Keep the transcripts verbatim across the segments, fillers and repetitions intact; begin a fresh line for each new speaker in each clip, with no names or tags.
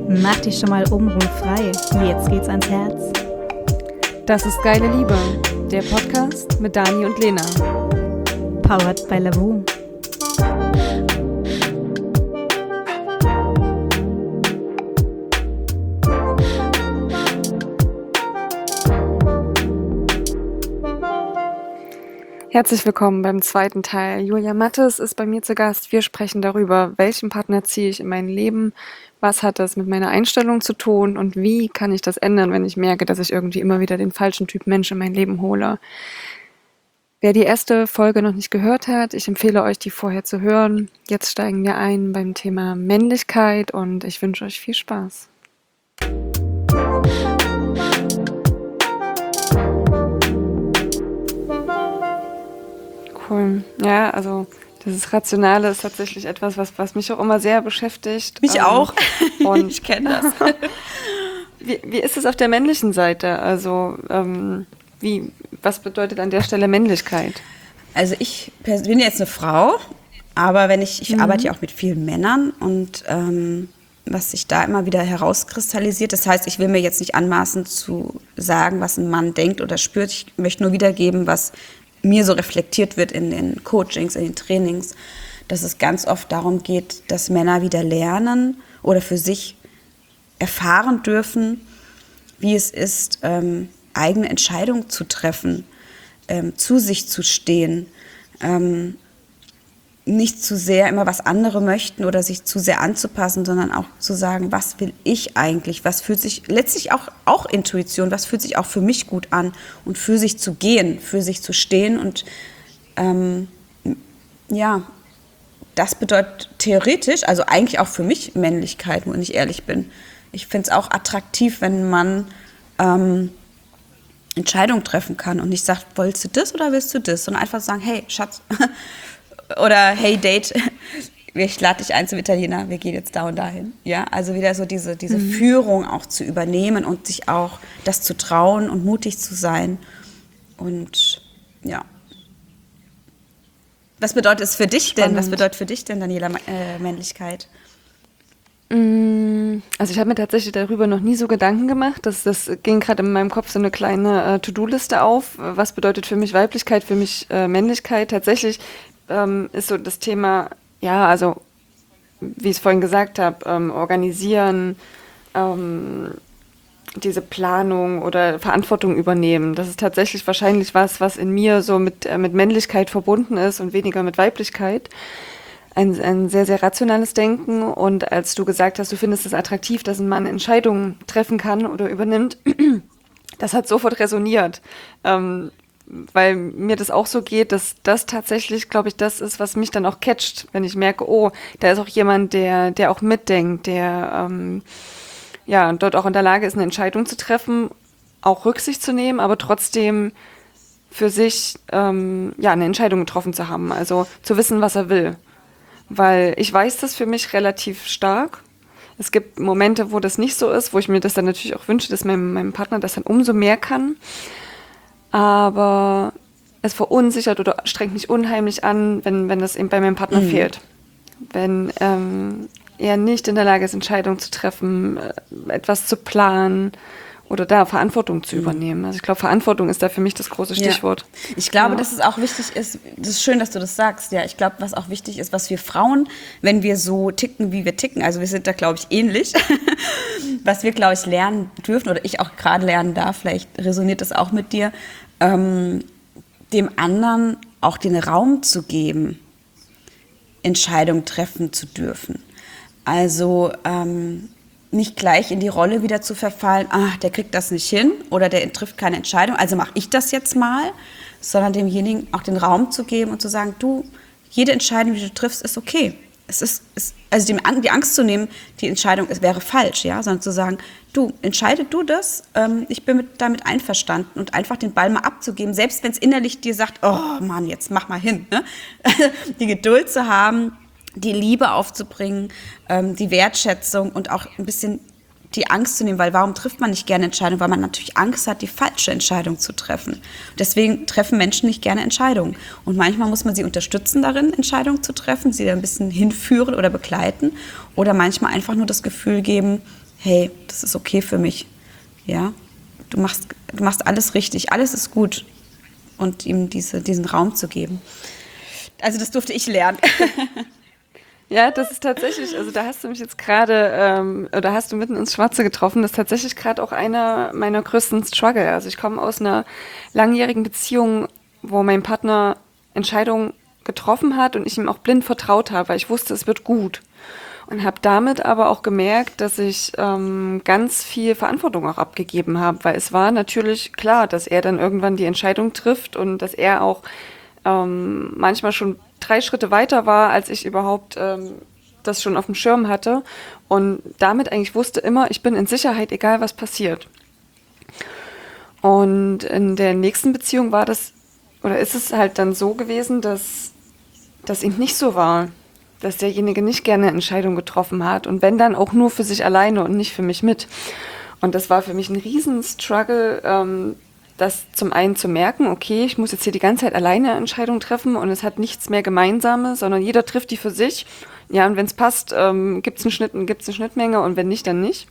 Mach dich schon mal obenrum frei. Jetzt geht's ans Herz.
Das ist Geile Liebe, der Podcast mit Dani und Lena.
Powered by Lavu.
Herzlich willkommen beim zweiten Teil. Julia Mattes ist bei mir zu Gast. Wir sprechen darüber, welchen Partner ziehe ich in mein Leben, was hat das mit meiner Einstellung zu tun und wie kann ich das ändern, wenn ich merke, dass ich irgendwie immer wieder den falschen Typ Mensch in mein Leben hole. Wer die erste Folge noch nicht gehört hat, ich empfehle euch, die vorher zu hören. Jetzt steigen wir ein beim Thema Männlichkeit und ich wünsche euch viel Spaß. Cool. Ja, also dieses Rationale ist tatsächlich etwas, was, was mich auch immer sehr beschäftigt.
Mich
ähm,
auch.
Und
ich kenne das.
wie, wie ist es auf der männlichen Seite? Also ähm, wie, was bedeutet an der Stelle Männlichkeit?
Also ich bin jetzt eine Frau, aber wenn ich, ich mhm. arbeite ja auch mit vielen Männern und ähm, was sich da immer wieder herauskristallisiert, das heißt, ich will mir jetzt nicht anmaßen zu sagen, was ein Mann denkt oder spürt. Ich möchte nur wiedergeben, was mir so reflektiert wird in den Coachings, in den Trainings, dass es ganz oft darum geht, dass Männer wieder lernen oder für sich erfahren dürfen, wie es ist, ähm, eigene Entscheidungen zu treffen, ähm, zu sich zu stehen, ähm, nicht zu sehr immer, was andere möchten oder sich zu sehr anzupassen, sondern auch zu sagen, was will ich eigentlich, was fühlt sich, letztlich auch, auch Intuition, was fühlt sich auch für mich gut an und für sich zu gehen, für sich zu stehen und ähm, ja, das bedeutet theoretisch, also eigentlich auch für mich Männlichkeit, wenn ich ehrlich bin. Ich finde es auch attraktiv, wenn man ähm, Entscheidungen treffen kann und nicht sagt, willst du das oder willst du das, sondern einfach sagen, hey, Schatz, oder hey Date, ich lade dich ein zum Italiener, wir gehen jetzt da und dahin. Ja, also wieder so diese, diese mhm. Führung auch zu übernehmen und sich auch das zu trauen und mutig zu sein. Und ja. Was bedeutet es für dich denn? Was bedeutet für dich denn, Daniela, äh, Männlichkeit?
Also ich habe mir tatsächlich darüber noch nie so Gedanken gemacht. Das, das ging gerade in meinem Kopf so eine kleine äh, To-Do-Liste auf. Was bedeutet für mich Weiblichkeit, für mich äh, Männlichkeit? Tatsächlich ähm, ist so das Thema, ja, also wie ich es vorhin gesagt habe, ähm, organisieren, ähm, diese Planung oder Verantwortung übernehmen. Das ist tatsächlich wahrscheinlich was, was in mir so mit, äh, mit Männlichkeit verbunden ist und weniger mit Weiblichkeit. Ein, ein sehr, sehr rationales Denken. Und als du gesagt hast, du findest es attraktiv, dass ein Mann Entscheidungen treffen kann oder übernimmt, das hat sofort resoniert. Ähm, weil mir das auch so geht, dass das tatsächlich, glaube ich, das ist, was mich dann auch catcht, wenn ich merke, oh, da ist auch jemand, der, der auch mitdenkt, der ähm, ja dort auch in der Lage ist, eine Entscheidung zu treffen, auch Rücksicht zu nehmen, aber trotzdem für sich ähm, ja eine Entscheidung getroffen zu haben, also zu wissen, was er will. Weil ich weiß das für mich relativ stark. Es gibt Momente, wo das nicht so ist, wo ich mir das dann natürlich auch wünsche, dass mein, mein Partner das dann umso mehr kann. Aber es verunsichert oder strengt mich unheimlich an, wenn, wenn das eben bei meinem Partner mhm. fehlt. Wenn ähm, er nicht in der Lage ist, Entscheidungen zu treffen, äh, etwas zu planen oder da Verantwortung zu übernehmen. Also ich glaube, Verantwortung ist da für mich das große Stichwort.
Ja. Ich glaube,
ja.
dass es auch wichtig ist, das ist schön, dass du das sagst, ja, ich glaube, was auch wichtig ist, was wir Frauen, wenn wir so ticken, wie wir ticken, also wir sind da, glaube ich, ähnlich, was wir, glaube ich, lernen dürfen oder ich auch gerade lernen darf, vielleicht resoniert das auch mit dir, ähm, dem anderen auch den Raum zu geben, Entscheidungen treffen zu dürfen. Also, ähm, nicht gleich in die Rolle wieder zu verfallen, ach, der kriegt das nicht hin oder der trifft keine Entscheidung, also mache ich das jetzt mal, sondern demjenigen auch den Raum zu geben und zu sagen, du, jede Entscheidung, die du triffst, ist okay. Es ist, ist also die, die Angst zu nehmen, die Entscheidung es wäre falsch, ja, sondern zu sagen, du, entscheide du das, ähm, ich bin mit, damit einverstanden und einfach den Ball mal abzugeben, selbst wenn es innerlich dir sagt, oh Mann, jetzt mach mal hin, ne? Die Geduld zu haben, die Liebe aufzubringen, ähm, die Wertschätzung und auch ein bisschen die Angst zu nehmen, weil warum trifft man nicht gerne Entscheidungen? Weil man natürlich Angst hat, die falsche Entscheidung zu treffen. Deswegen treffen Menschen nicht gerne Entscheidungen. Und manchmal muss man sie unterstützen darin, Entscheidungen zu treffen, sie da ein bisschen hinführen oder begleiten. Oder manchmal einfach nur das Gefühl geben, hey, das ist okay für mich, ja, du machst, du machst alles richtig, alles ist gut und ihm diese, diesen Raum zu geben. Also das durfte ich lernen.
Ja, das ist tatsächlich, also da hast du mich jetzt gerade, ähm, oder hast du mitten ins Schwarze getroffen, das ist tatsächlich gerade auch einer meiner größten Struggle. Also ich komme aus einer langjährigen Beziehung, wo mein Partner Entscheidungen getroffen hat und ich ihm auch blind vertraut habe, weil ich wusste, es wird gut. Und habe damit aber auch gemerkt, dass ich ähm, ganz viel Verantwortung auch abgegeben habe, weil es war natürlich klar, dass er dann irgendwann die Entscheidung trifft und dass er auch ähm, manchmal schon drei Schritte weiter war, als ich überhaupt ähm, das schon auf dem Schirm hatte und damit eigentlich wusste immer, ich bin in Sicherheit, egal was passiert. Und in der nächsten Beziehung war das, oder ist es halt dann so gewesen, dass das eben nicht so war, dass derjenige nicht gerne Entscheidungen getroffen hat und wenn dann auch nur für sich alleine und nicht für mich mit. Und das war für mich ein riesen Struggle, ähm, das zum einen zu merken, okay, ich muss jetzt hier die ganze Zeit alleine Entscheidungen treffen und es hat nichts mehr Gemeinsames, sondern jeder trifft die für sich. Ja, und wenn es passt, ähm, gibt es einen Schnitt, gibt's eine Schnittmenge und wenn nicht, dann nicht.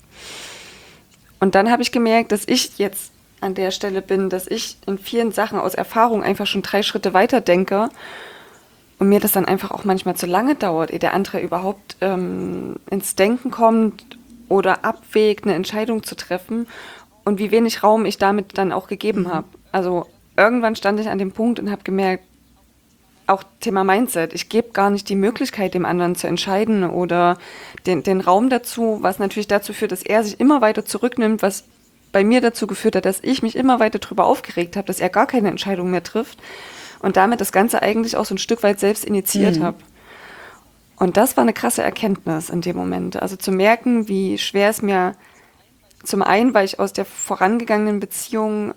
Und dann habe ich gemerkt, dass ich jetzt an der Stelle bin, dass ich in vielen Sachen aus Erfahrung einfach schon drei Schritte weiter denke und mir das dann einfach auch manchmal zu lange dauert, ehe der andere überhaupt ähm, ins Denken kommt oder abwägt, eine Entscheidung zu treffen und wie wenig Raum ich damit dann auch gegeben mhm. habe. Also irgendwann stand ich an dem Punkt und habe gemerkt, auch Thema Mindset, ich gebe gar nicht die Möglichkeit, dem anderen zu entscheiden oder den, den Raum dazu, was natürlich dazu führt, dass er sich immer weiter zurücknimmt, was bei mir dazu geführt hat, dass ich mich immer weiter darüber aufgeregt habe, dass er gar keine Entscheidung mehr trifft und damit das Ganze eigentlich auch so ein Stück weit selbst initiiert mhm. habe. Und das war eine krasse Erkenntnis in dem Moment. Also zu merken, wie schwer es mir zum einen, weil ich aus der vorangegangenen Beziehung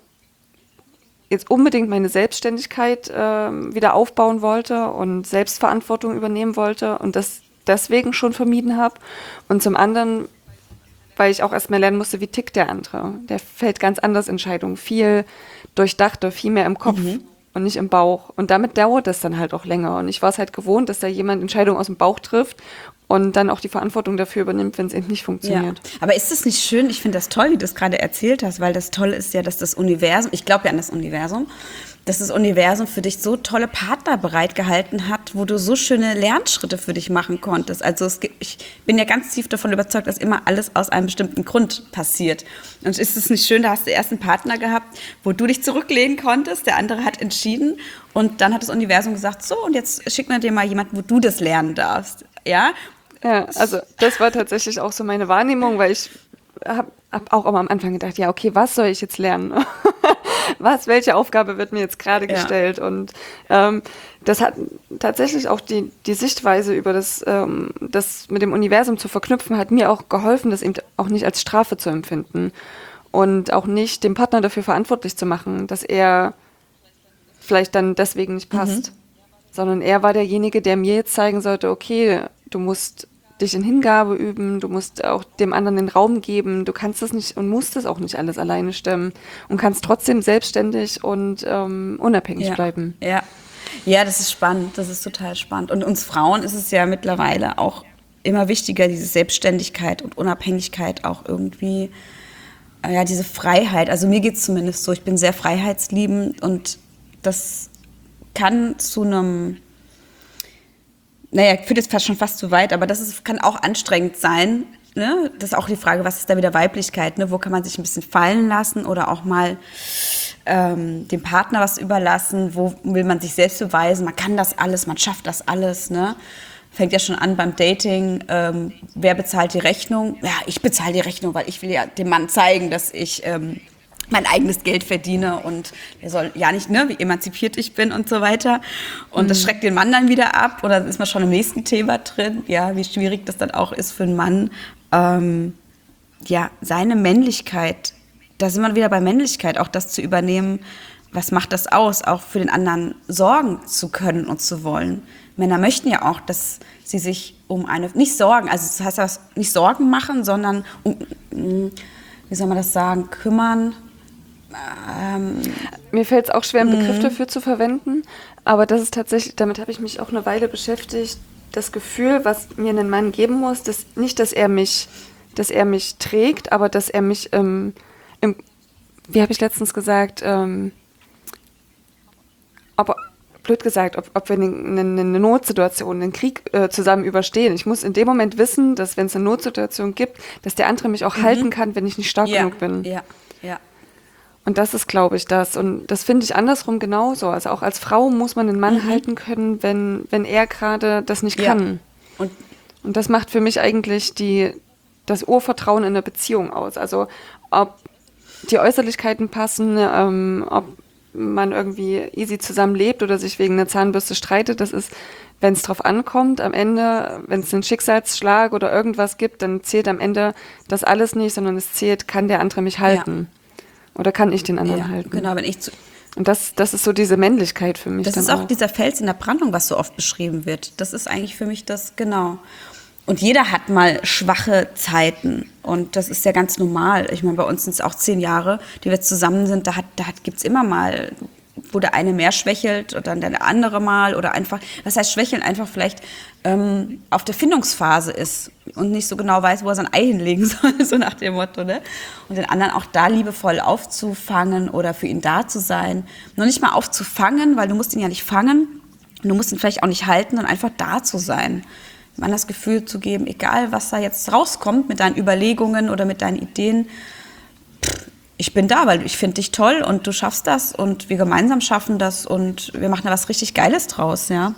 jetzt unbedingt meine Selbstständigkeit äh, wieder aufbauen wollte und Selbstverantwortung übernehmen wollte und das deswegen schon vermieden habe. Und zum anderen, weil ich auch erstmal lernen musste, wie tickt der andere. Der fällt ganz anders Entscheidungen, viel durchdachter, viel mehr im Kopf mhm. und nicht im Bauch. Und damit dauert das dann halt auch länger. Und ich war es halt gewohnt, dass da jemand Entscheidungen aus dem Bauch trifft und dann auch die Verantwortung dafür übernimmt, wenn es eben nicht funktioniert.
Ja. Aber ist das nicht schön? Ich finde das toll, wie du es gerade erzählt hast, weil das Tolle ist ja, dass das Universum, ich glaube ja an das Universum, dass das Universum für dich so tolle Partner bereitgehalten hat, wo du so schöne Lernschritte für dich machen konntest. Also es gibt, ich bin ja ganz tief davon überzeugt, dass immer alles aus einem bestimmten Grund passiert. Und ist es nicht schön, da hast du erst einen Partner gehabt, wo du dich zurücklehnen konntest, der andere hat entschieden und dann hat das Universum gesagt, so und jetzt schick mir dir mal jemanden, wo du das lernen darfst. Ja,
Ja, also das war tatsächlich auch so meine Wahrnehmung, weil ich habe hab auch immer am Anfang gedacht, ja, okay, was soll ich jetzt lernen? was, welche Aufgabe wird mir jetzt gerade ja. gestellt? Und ähm, das hat tatsächlich auch die, die Sichtweise über das, ähm, das mit dem Universum zu verknüpfen, hat mir auch geholfen, das eben auch nicht als Strafe zu empfinden und auch nicht den Partner dafür verantwortlich zu machen, dass er vielleicht dann deswegen nicht passt, mhm. sondern er war derjenige, der mir jetzt zeigen sollte, okay, du musst dich in Hingabe üben, du musst auch dem anderen den Raum geben, du kannst das nicht und musst das auch nicht alles alleine stemmen und kannst trotzdem selbstständig und ähm, unabhängig
ja.
bleiben.
Ja. ja, das ist spannend, das ist total spannend. Und uns Frauen ist es ja mittlerweile auch immer wichtiger, diese Selbstständigkeit und Unabhängigkeit auch irgendwie, ja, diese Freiheit. Also mir geht es zumindest so, ich bin sehr freiheitsliebend und das kann zu einem Naja, führt jetzt fast schon fast zu weit, aber das ist, kann auch anstrengend sein. Ne? Das ist auch die Frage, was ist da wieder Weiblichkeit? Ne? Wo kann man sich ein bisschen fallen lassen oder auch mal ähm, dem Partner was überlassen? Wo will man sich selbst beweisen? Man kann das alles, man schafft das alles. Ne? Fängt ja schon an beim Dating. Ähm, wer bezahlt die Rechnung? Ja, ich bezahle die Rechnung, weil ich will ja dem Mann zeigen, dass ich ähm, mein eigenes Geld verdiene und er soll ja nicht, ne, wie emanzipiert ich bin und so weiter. Und mhm. das schreckt den Mann dann wieder ab oder dann ist man schon im nächsten Thema drin, ja, wie schwierig das dann auch ist für einen Mann, ähm, ja, seine Männlichkeit, da sind wir wieder bei Männlichkeit, auch das zu übernehmen, was macht das aus, auch für den anderen sorgen zu können und zu wollen. Männer möchten ja auch, dass sie sich um eine, nicht Sorgen, also das heißt das nicht Sorgen machen, sondern um, wie soll man das sagen, kümmern.
Ähm, Mir fällt es auch schwer, einen Begriff dafür zu verwenden, aber das ist tatsächlich, damit habe ich mich auch eine Weile beschäftigt, das Gefühl, was mir ein Mann geben muss, dass nicht, dass er mich dass er mich trägt, aber dass er mich, ähm, im, wie habe ich letztens gesagt, ähm, aber blöd gesagt, ob, ob wir eine, eine, eine Notsituation, einen Krieg äh, zusammen überstehen. Ich muss in dem Moment wissen, dass wenn es eine Notsituation gibt, dass der andere mich auch
Mhm.
halten kann, wenn ich nicht stark
Ja,
genug bin.
ja, ja.
Und das ist, glaube ich, das. Und das finde ich andersrum genauso. Also auch als Frau muss man den Mann halten können, wenn, wenn er gerade das nicht
Ja.
kann.
Und
Und das macht für mich eigentlich die, das Urvertrauen in der Beziehung aus. Also ob die Äußerlichkeiten passen, ähm, ob man irgendwie easy zusammenlebt oder sich wegen einer Zahnbürste streitet, das ist, wenn es drauf ankommt, am Ende, wenn es einen Schicksalsschlag oder irgendwas gibt, dann zählt am Ende das alles nicht, sondern es zählt, kann der andere mich halten? Oder kann ich den anderen
ja,
halten?
genau, wenn ich zu,
Und das, das ist so diese Männlichkeit für mich.
das
dann
ist auch
auch
dieser Fels in der Brandung, was so oft beschrieben wird. Das ist eigentlich für mich das, genau. Und jeder hat mal schwache Zeiten. Und das ist ja ganz normal. Ich meine, bei uns sind es auch zehn Jahre, die wir zusammen sind. Da, hat, da hat, gibt es immer mal, wo der eine mehr schwächelt oder dann der andere mal. Oder einfach, was heißt schwächeln? Einfach vielleicht ähm, auf der Findungsphase ist und nicht so genau weiß, wo er sein Ei hinlegen soll, so nach dem Motto. Ne? Und den anderen auch da liebevoll aufzufangen oder für ihn da zu sein. Noch nicht mal aufzufangen, weil du musst ihn ja nicht fangen. Du musst ihn vielleicht auch nicht halten und einfach da zu sein. Man das Gefühl zu geben, egal was da jetzt rauskommt mit deinen Überlegungen oder mit deinen Ideen, pff, ich bin da, weil ich finde dich toll und du schaffst das und wir gemeinsam schaffen das und wir machen da was richtig Geiles draus, ja.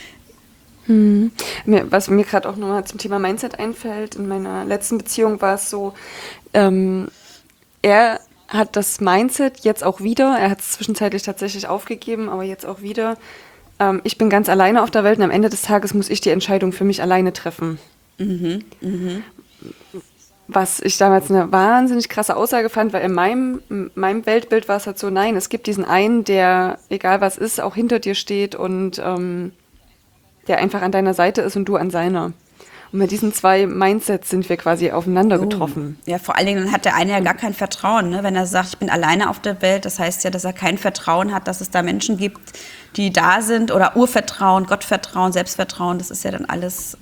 Hm. Mir, was mir gerade auch nochmal zum Thema Mindset einfällt, in meiner letzten Beziehung war es so, ähm, er hat das Mindset jetzt auch wieder, er hat es zwischenzeitlich tatsächlich aufgegeben, aber jetzt auch wieder, ähm, ich bin ganz alleine auf der Welt und am Ende des Tages muss ich die Entscheidung für mich alleine treffen.
Mhm, mhm.
Was ich damals eine wahnsinnig krasse Aussage fand, weil in meinem, in meinem Weltbild war es halt so, nein, es gibt diesen einen, der, egal was ist, auch hinter dir steht und ähm, der einfach an deiner Seite ist und du an seiner. Und mit diesen zwei Mindsets sind wir quasi aufeinander getroffen.
Ja, vor allen Dingen hat der eine ja gar kein Vertrauen, ne? Wenn er sagt, ich bin alleine auf der Welt, das heißt ja, dass er kein Vertrauen hat, dass es da Menschen gibt, die da sind oder Urvertrauen, Gottvertrauen, Selbstvertrauen, das ist ja dann alles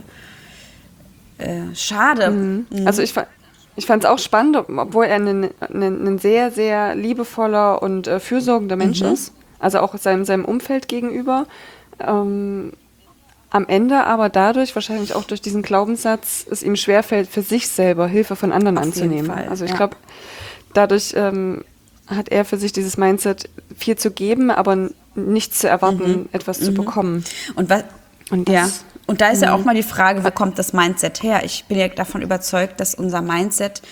äh, äh, schade.
Mhm. Also ich, fa- ich fand es auch spannend, obwohl er ein, ein, ein sehr, sehr liebevoller und äh, fürsorgender Mensch
Mhm.
ist, also auch seinem, seinem Umfeld gegenüber. Ähm, am Ende aber dadurch, wahrscheinlich auch durch diesen Glaubenssatz, es ihm schwerfällt, für sich selber Hilfe von anderen
Auf jeden
anzunehmen.
Fall,
Also ich
ja.
glaube, dadurch ähm, hat er für sich dieses Mindset, viel zu geben, aber n- nichts zu erwarten, etwas zu bekommen.
Und was,
Und
ja.
das-
Und da ist ja auch mal die Frage, wo kommt das Mindset her? Ich bin ja davon überzeugt, dass unser Mindset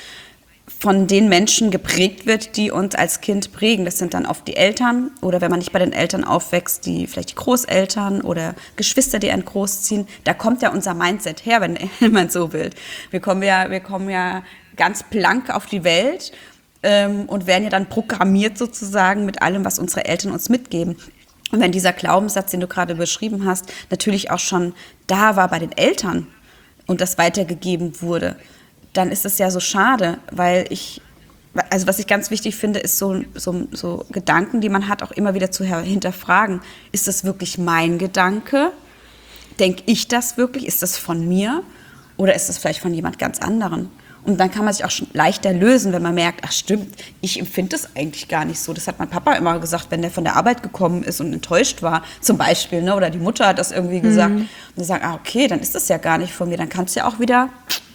von den Menschen geprägt wird, die uns als Kind prägen. Das sind dann oft die Eltern oder wenn man nicht bei den Eltern aufwächst, die vielleicht die Großeltern oder Geschwister, die einen großziehen. Da kommt ja unser Mindset her, wenn, wenn man so will. Wir kommen ja, wir kommen ja ganz blank auf die Welt ähm, und werden ja dann programmiert sozusagen mit allem, was unsere Eltern uns mitgeben. Und wenn dieser Glaubenssatz, den du gerade beschrieben hast, natürlich auch schon da war bei den Eltern und das weitergegeben wurde, dann ist es ja so schade, weil ich, also was ich ganz wichtig finde, ist so, so, so Gedanken, die man hat, auch immer wieder zu hinterfragen. Ist das wirklich mein Gedanke? Denke ich das wirklich? Ist das von mir? Oder ist das vielleicht von jemand ganz anderen? Und dann kann man sich auch schon leichter lösen, wenn man merkt, ach stimmt, ich empfinde das eigentlich gar nicht so. Das hat mein Papa immer gesagt, wenn der von der Arbeit gekommen ist und enttäuscht war, zum Beispiel, ne? Oder die Mutter hat das irgendwie gesagt. Und die sagen, ah okay, dann ist das ja gar nicht von mir. Dann kannst du ja auch wieder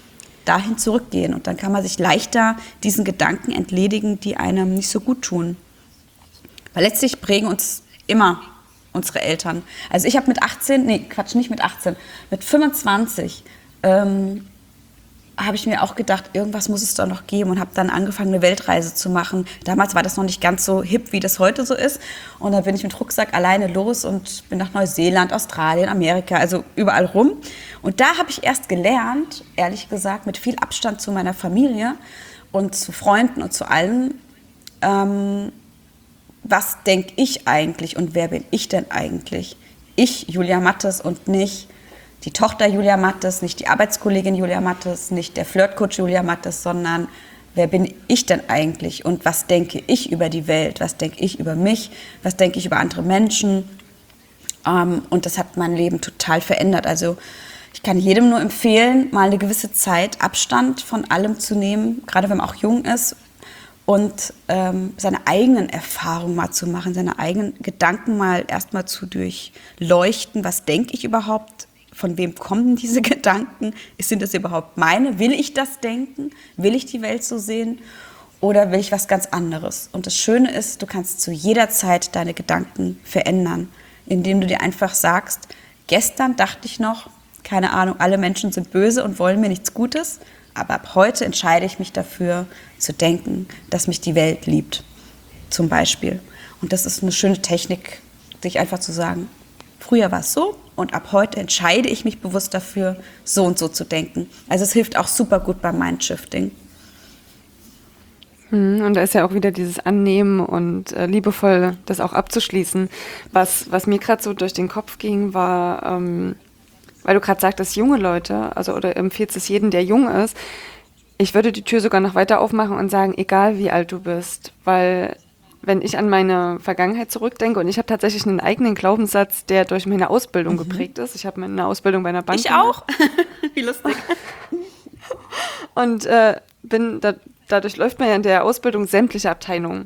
dahin zurückgehen. Und dann kann man sich leichter diesen Gedanken entledigen, die einem nicht so gut tun. Weil letztlich prägen uns immer unsere Eltern. Also ich habe mit achtzehn, nee, Quatsch, nicht mit achtzehn, mit fünfundzwanzig ähm, habe ich mir auch gedacht, irgendwas muss es doch noch geben und habe dann angefangen, eine Weltreise zu machen. Damals war das noch nicht ganz so hip, wie das heute so ist. Und dann bin ich mit Rucksack alleine los und bin nach Neuseeland, Australien, Amerika, also überall rum. Und da habe ich erst gelernt, ehrlich gesagt, mit viel Abstand zu meiner Familie und zu Freunden und zu allen, ähm, was denke ich eigentlich und wer bin ich denn eigentlich? Ich, Julia Mattes, und nicht die Tochter Julia Mattes, nicht die Arbeitskollegin Julia Mattes, nicht der Flirtcoach Julia Mattes, sondern wer bin ich denn eigentlich und was denke ich über die Welt, was denke ich über mich, was denke ich über andere Menschen. Ähm, und das hat mein Leben total verändert. Also Ich kann jedem nur empfehlen, mal eine gewisse Zeit Abstand von allem zu nehmen, gerade wenn man auch jung ist, und ähm, seine eigenen Erfahrungen mal zu machen, seine eigenen Gedanken mal erstmal zu durchleuchten. Was denke ich überhaupt? Von wem kommen diese Gedanken? Sind das überhaupt meine? Will ich das denken? Will ich die Welt so sehen? Oder will ich was ganz anderes? Und das Schöne ist, du kannst zu jeder Zeit deine Gedanken verändern, indem du dir einfach sagst, gestern dachte ich noch, keine Ahnung, alle Menschen sind böse und wollen mir nichts Gutes. Aber ab heute entscheide ich mich dafür, zu denken, dass mich die Welt liebt, zum Beispiel. Und das ist eine schöne Technik, sich einfach zu sagen, früher war es so und ab heute entscheide ich mich bewusst dafür, so und so zu denken. Also es hilft auch super gut beim Mindshifting.
Und da ist ja auch wieder dieses Annehmen und äh, liebevoll das auch abzuschließen. Was, was mir gerade so durch den Kopf ging, war... Ähm, weil du gerade sagtest, junge Leute, also oder empfiehlst es jedem, der jung ist, ich würde die Tür sogar noch weiter aufmachen und sagen, egal wie alt du bist, weil wenn ich an meine Vergangenheit zurückdenke und ich habe tatsächlich einen eigenen Glaubenssatz, der durch meine Ausbildung mhm. geprägt ist. Ich habe meine Ausbildung bei einer Bank
Ich auch. Wie lustig.
Und äh, bin da, dadurch läuft man ja in der Ausbildung sämtliche Abteilungen.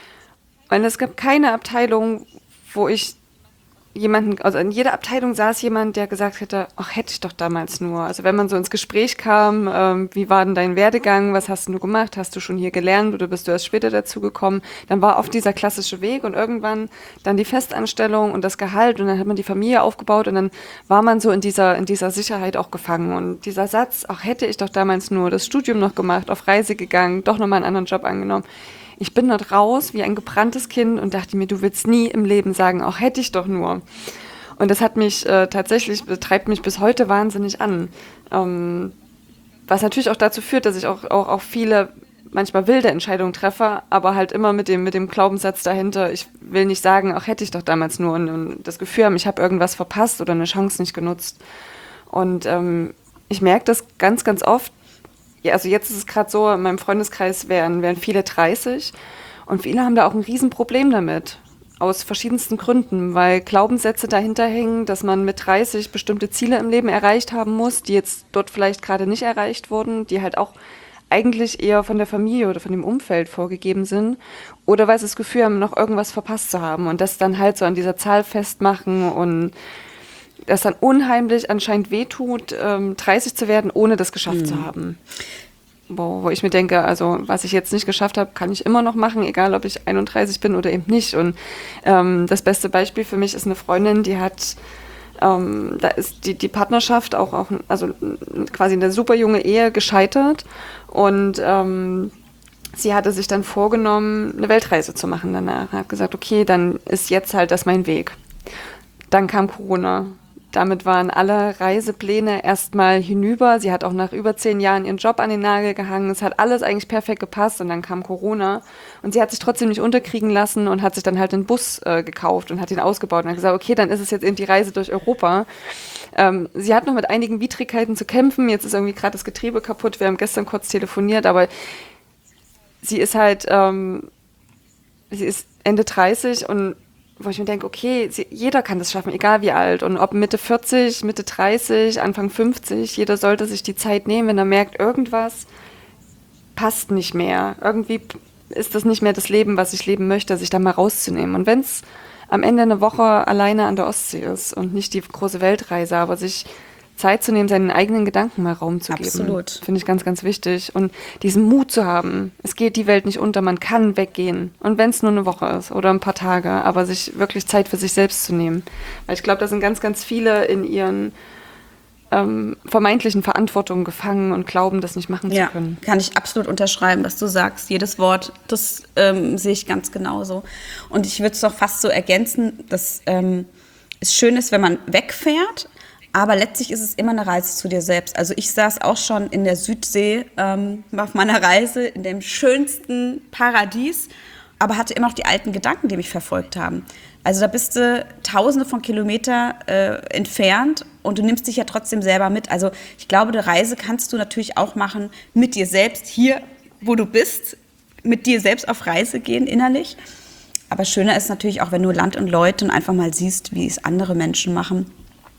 Und es gab keine Abteilung, wo ich jemanden, also in jeder Abteilung saß jemand, der gesagt hätte, ach, hätte ich doch damals nur. Also wenn man so ins Gespräch kam, ähm, wie war denn dein Werdegang, was hast du gemacht, hast du schon hier gelernt oder bist du erst später dazu gekommen, dann war oft dieser klassische Weg und irgendwann dann die Festanstellung und das Gehalt und dann hat man die Familie aufgebaut und dann war man so in dieser, in dieser Sicherheit auch gefangen. Und dieser Satz, ach, hätte ich doch damals nur das Studium noch gemacht, auf Reise gegangen, doch nochmal einen anderen Job angenommen. Ich bin dort raus wie ein gebranntes Kind und dachte mir, du willst nie im Leben sagen, auch hätte ich doch nur. Und das hat mich äh, tatsächlich, treibt mich bis heute wahnsinnig an. Ähm, was natürlich auch dazu führt, dass ich auch, auch, auch viele, manchmal wilde Entscheidungen treffe, aber halt immer mit dem, mit dem Glaubenssatz dahinter, ich will nicht sagen, auch hätte ich doch damals nur. Und, und das Gefühl haben, ich habe irgendwas verpasst oder eine Chance nicht genutzt. Und ähm, ich merke das ganz, ganz oft. Ja, also jetzt ist es gerade so, in meinem Freundeskreis wären, wären viele dreißig und viele haben da auch ein Riesenproblem damit, aus verschiedensten Gründen, weil Glaubenssätze dahinter hängen, dass man mit dreißig bestimmte Ziele im Leben erreicht haben muss, die jetzt dort vielleicht gerade nicht erreicht wurden, die halt auch eigentlich eher von der Familie oder von dem Umfeld vorgegeben sind oder weil sie das Gefühl haben, noch irgendwas verpasst zu haben und das dann halt so an dieser Zahl festmachen und das dann unheimlich anscheinend wehtut, ähm, dreißig zu werden, ohne das geschafft mhm. zu haben. Wo, wo ich mir denke, also was ich jetzt nicht geschafft habe, kann ich immer noch machen, egal ob ich einunddreißig bin oder eben nicht. Und ähm, das beste Beispiel für mich ist eine Freundin, die hat, ähm, da ist die, die Partnerschaft auch, auch, also quasi eine super junge Ehe gescheitert und ähm, sie hatte sich dann vorgenommen, eine Weltreise zu machen danach. Hat gesagt, okay, dann ist jetzt halt das mein Weg. Dann kam Corona. Damit waren alle Reisepläne erstmal hinüber. Sie hat auch nach über zehn Jahren ihren Job an den Nagel gehangen. Es hat alles eigentlich perfekt gepasst und dann kam Corona. Und sie hat sich trotzdem nicht unterkriegen lassen und hat sich dann halt einen Bus äh, gekauft und hat ihn ausgebaut und hat gesagt, okay, dann ist es jetzt eben die Reise durch Europa. Ähm, sie hat noch mit einigen Widrigkeiten zu kämpfen. Jetzt ist irgendwie gerade das Getriebe kaputt. Wir haben gestern kurz telefoniert, aber sie ist halt, ähm, sie ist Ende dreißig und wo ich mir denke, okay, sie, jeder kann das schaffen, egal wie alt. Und ob Mitte vierzig, Mitte dreißig, Anfang fünfzig, jeder sollte sich die Zeit nehmen, wenn er merkt, irgendwas passt nicht mehr. Irgendwie ist das nicht mehr das Leben, was ich leben möchte, sich da mal rauszunehmen. Und wenn es am Ende eine Woche alleine an der Ostsee ist und nicht die große Weltreise, aber sich Zeit zu nehmen, seinen eigenen Gedanken mal Raum zu geben.
Absolut.
Finde ich ganz, ganz wichtig. Und diesen Mut zu haben, es geht die Welt nicht unter, man kann weggehen. Und wenn es nur eine Woche ist oder ein paar Tage, aber sich wirklich Zeit für sich selbst zu nehmen. Weil ich glaube, da sind ganz, ganz viele in ihren ähm, vermeintlichen Verantwortungen gefangen und glauben, das nicht machen
ja,
zu können.
Kann ich absolut unterschreiben, was du sagst. Jedes Wort, das ähm, sehe ich ganz genauso. Und ich würde es doch fast so ergänzen, dass ähm, es schön ist, wenn man wegfährt, aber letztlich ist es immer eine Reise zu dir selbst. Also ich saß auch schon in der Südsee ähm, auf meiner Reise in dem schönsten Paradies, aber hatte immer noch die alten Gedanken, die mich verfolgt haben. Also da bist du tausende von Kilometern äh, entfernt und du nimmst dich ja trotzdem selber mit. Also ich glaube, die Reise kannst du natürlich auch machen mit dir selbst, hier, wo du bist, mit dir selbst auf Reise gehen innerlich. Aber schöner ist natürlich auch, wenn du Land und Leute und einfach mal siehst, wie es andere Menschen machen.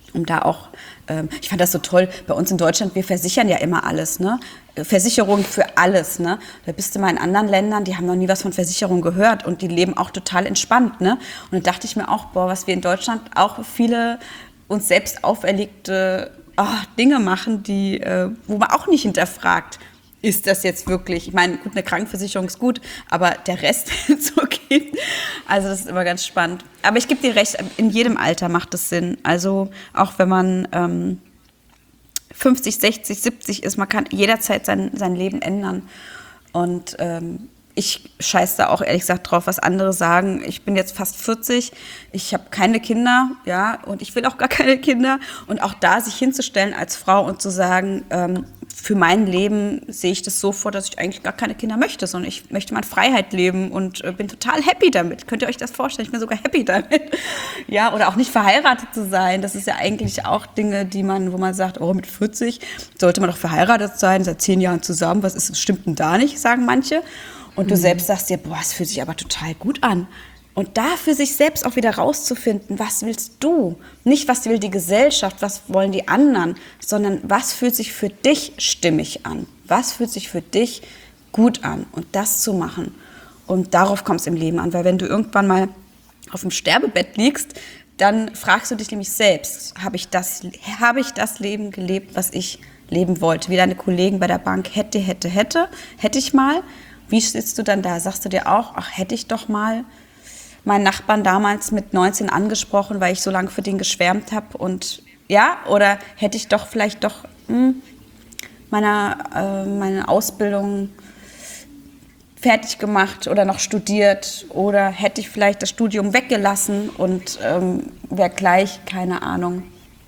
um da auch, ähm, ich fand das so toll, bei uns in Deutschland, wir versichern ja immer alles, ne? Versicherung für alles, ne? Da bist du mal in anderen Ländern, die haben noch nie was von Versicherung gehört und die leben auch total entspannt, ne? Und dann dachte ich mir auch, boah, was wir in Deutschland auch viele uns selbst auferlegte oh, Dinge machen, die, äh, wo man auch nicht hinterfragt, ist das jetzt wirklich, ich meine, gut, eine Krankenversicherung ist gut, aber der Rest ist okay. Also das ist immer ganz spannend. Aber ich gebe dir recht, in jedem Alter macht das Sinn. Also auch wenn man ähm, fünfzig, sechzig, siebzig ist, man kann jederzeit sein, sein Leben ändern. Und ähm, ich scheiße da auch ehrlich gesagt drauf, was andere sagen. Ich bin jetzt fast vierzig, ich habe keine Kinder, ja, und ich will auch gar keine Kinder. Und auch da sich hinzustellen als Frau und zu sagen, ähm, für mein Leben sehe ich das so vor, dass ich eigentlich gar keine Kinder möchte, sondern ich möchte mal in Freiheit leben und äh, bin total happy damit. Könnt ihr euch das vorstellen? Ich bin sogar happy damit. Ja, oder auch nicht verheiratet zu sein. Das ist ja eigentlich auch Dinge, die man, wo man sagt, oh, mit vierzig sollte man doch verheiratet sein, seit zehn Jahren zusammen. Was ist, stimmt denn da nicht, sagen manche. Und du mhm. selbst sagst dir, boah, es fühlt sich aber total gut an. Und da für sich selbst auch wieder rauszufinden, was willst du? Nicht, was will die Gesellschaft, was wollen die anderen, sondern was fühlt sich für dich stimmig an? Was fühlt sich für dich gut an? Und das zu machen. Und darauf kommt es im Leben an. Weil wenn du irgendwann mal auf dem Sterbebett liegst, dann fragst du dich nämlich selbst, habe ich das, habe ich das Leben gelebt, was ich leben wollte? Wie deine Kollegen bei der Bank, hätte, hätte, hätte, hätte ich mal. Wie sitzt du dann da? Sagst du dir auch, ach, hätte ich doch mal meinen Nachbarn damals mit neunzehn angesprochen, weil ich so lange für den geschwärmt habe und ja, oder hätte ich doch vielleicht doch hm, meine, äh, meine Ausbildung fertig gemacht oder noch studiert oder hätte ich vielleicht das Studium weggelassen und ähm, wäre gleich, keine Ahnung,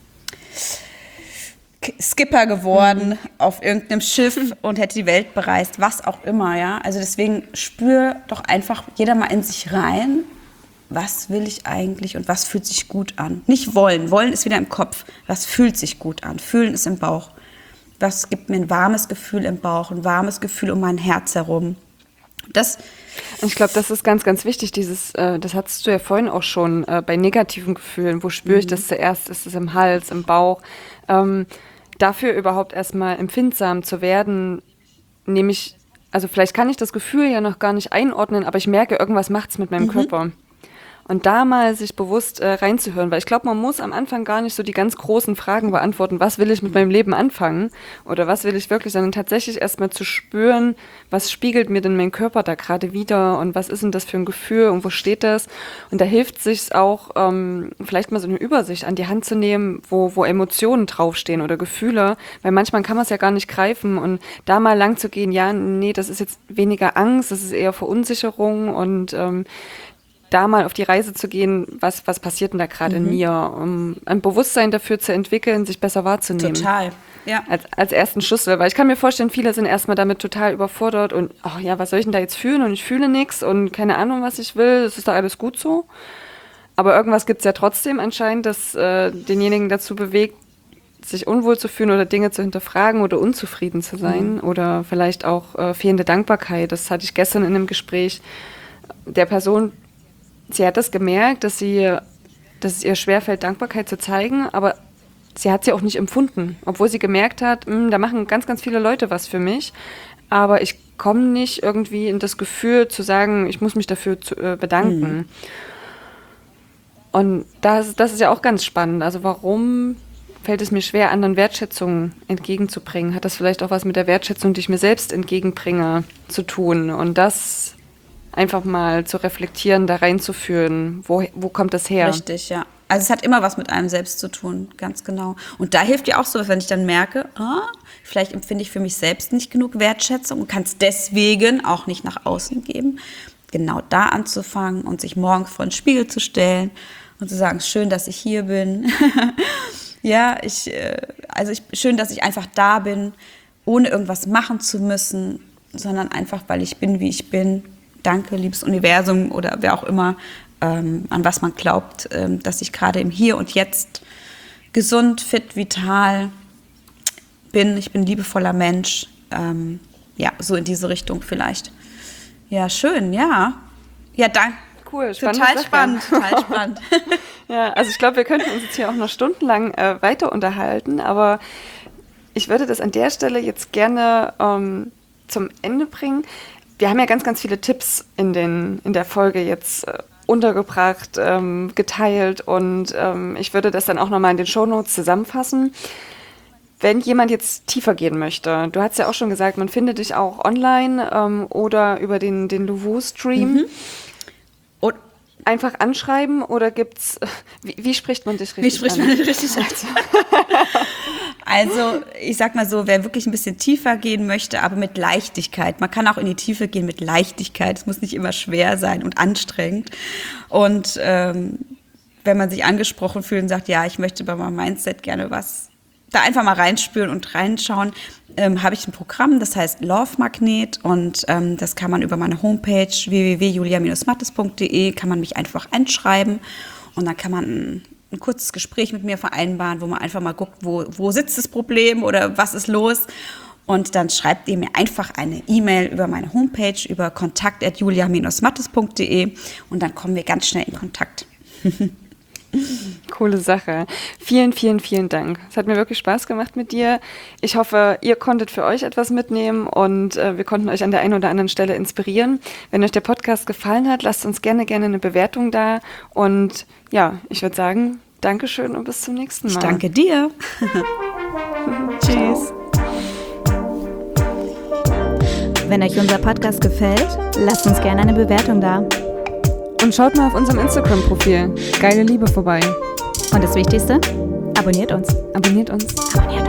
Skipper geworden mhm. auf irgendeinem Schiff und hätte die Welt bereist, was auch immer, ja. Also deswegen spür doch einfach jeder mal in sich rein, was will ich eigentlich und was fühlt sich gut an? Nicht wollen. Wollen ist wieder im Kopf. Was fühlt sich gut an? Fühlen ist im Bauch. Was gibt mir ein warmes Gefühl im Bauch, ein warmes Gefühl um mein Herz herum? Das
ich glaube, das ist ganz, ganz wichtig. Dieses, äh, das hattest du ja vorhin auch schon äh, bei negativen Gefühlen. Wo spüre ich mhm. das zuerst? Ist es im Hals, im Bauch? Ähm, dafür überhaupt erstmal empfindsam zu werden, nämlich, also vielleicht kann ich das Gefühl ja noch gar nicht einordnen, aber ich merke, irgendwas macht es mit meinem mhm. Körper. Und da mal sich bewusst äh, reinzuhören, weil ich glaube, man muss am Anfang gar nicht so die ganz großen Fragen beantworten, was will ich mit meinem Leben anfangen oder was will ich wirklich, sondern tatsächlich erstmal zu spüren, was spiegelt mir denn mein Körper da gerade wieder und was ist denn das für ein Gefühl und wo steht das? Und da hilft es sich auch, ähm, vielleicht mal so eine Übersicht an die Hand zu nehmen, wo, wo Emotionen draufstehen oder Gefühle, weil manchmal kann man es ja gar nicht greifen und da mal lang zu gehen, ja, nee, das ist jetzt weniger Angst, das ist eher Verunsicherung und ähm, da mal auf die Reise zu gehen, was, was passiert denn da gerade mhm. in mir, um ein Bewusstsein dafür zu entwickeln, sich besser wahrzunehmen.
Total, ja.
Als, als ersten Schlüssel, weil ich kann mir vorstellen, viele sind erstmal damit total überfordert und, ach ja, was soll ich denn da jetzt fühlen und ich fühle nichts und keine Ahnung, was ich will, es ist doch alles gut so. Aber irgendwas gibt es ja trotzdem anscheinend, das äh, denjenigen dazu bewegt, sich unwohl zu fühlen oder Dinge zu hinterfragen oder unzufrieden zu sein mhm. oder vielleicht auch äh, fehlende Dankbarkeit. Das hatte ich gestern in einem Gespräch der Person. Sie hat das gemerkt, dass, sie, dass es ihr schwerfällt, Dankbarkeit zu zeigen, aber sie hat sie auch nicht empfunden, obwohl sie gemerkt hat, mh, da machen ganz, ganz viele Leute was für mich, aber ich komme nicht irgendwie in das Gefühl zu sagen, ich muss mich dafür zu, äh, bedanken. Mhm. Und das, das ist ja auch ganz spannend. Also warum fällt es mir schwer, anderen Wertschätzung entgegenzubringen? Hat das vielleicht auch was mit der Wertschätzung, die ich mir selbst entgegenbringe, zu tun? Und das einfach mal zu reflektieren, da reinzuführen. Wo, wo kommt das her?
Richtig, ja. Also es hat immer was mit einem selbst zu tun, ganz genau. Und da hilft ja auch so, wenn ich dann merke, ah, vielleicht empfinde ich für mich selbst nicht genug Wertschätzung und kann es deswegen auch nicht nach außen geben, genau da anzufangen und sich morgens vor den Spiegel zu stellen und zu sagen, schön, dass ich hier bin. ja, ich, also ich, schön, dass ich einfach da bin, ohne irgendwas machen zu müssen, sondern einfach, weil ich bin, wie ich bin. Danke, liebes Universum oder wer auch immer, ähm, an was man glaubt, ähm, dass ich gerade im Hier und Jetzt gesund, fit, vital bin. Ich bin ein liebevoller Mensch. Ähm, ja, so in diese Richtung vielleicht. Ja, schön, ja. Ja, danke.
cool. Spannende
Total
Sache.
spannend, total spannend.
Ja, also ich glaube, wir könnten uns jetzt hier auch noch stundenlang äh, weiter unterhalten, aber ich würde das an der Stelle jetzt gerne ähm, zum Ende bringen. Wir haben ja ganz, ganz viele Tipps in, den, in der Folge jetzt äh, untergebracht, ähm, geteilt und ähm, ich würde das dann auch nochmal in den Shownotes zusammenfassen. Wenn jemand jetzt tiefer gehen möchte, du hast ja auch schon gesagt, man findet dich auch online ähm, oder über den, den Louvu-Stream.
Mhm. Und
einfach anschreiben oder gibt's, wie, wie spricht man dich richtig
Wie spricht
an?
man dich richtig an? Also, ich sag mal so, wer wirklich ein bisschen tiefer gehen möchte, aber mit Leichtigkeit. Man kann auch in die Tiefe gehen mit Leichtigkeit. Es muss nicht immer schwer sein und anstrengend. Und ähm, wenn man sich angesprochen fühlt und sagt, ja, ich möchte bei meinem Mindset gerne was, da einfach mal reinspüren und reinschauen, ähm, habe ich ein Programm, das heißt Love Magnet und ähm, das kann man über meine Homepage w w w punkt julia Bindestrich mattes punkt d e kann man mich einfach anschreiben und dann kann man ein, ein kurzes Gespräch mit mir vereinbaren, wo man einfach mal guckt, wo, wo sitzt das Problem oder was ist los und dann schreibt ihr mir einfach eine E-Mail über meine Homepage über kontakt at julia Bindestrich mattes punkt d e und dann kommen wir ganz schnell in Kontakt.
Coole Sache. Vielen, vielen, vielen Dank. Es hat mir wirklich Spaß gemacht mit dir. Ich hoffe, ihr konntet für euch etwas mitnehmen und äh, wir konnten euch an der einen oder anderen Stelle inspirieren. Wenn euch der Podcast gefallen hat, lasst uns gerne, gerne eine Bewertung da. Und ja, ich würde sagen, Dankeschön und bis zum nächsten Mal.
Ich danke dir. Tschüss.
Wenn euch unser Podcast gefällt, lasst uns gerne eine Bewertung da.
Und schaut mal auf unserem Instagram-Profil Geile Liebe vorbei.
Und das Wichtigste, abonniert uns.
Abonniert uns.
Abonniert uns.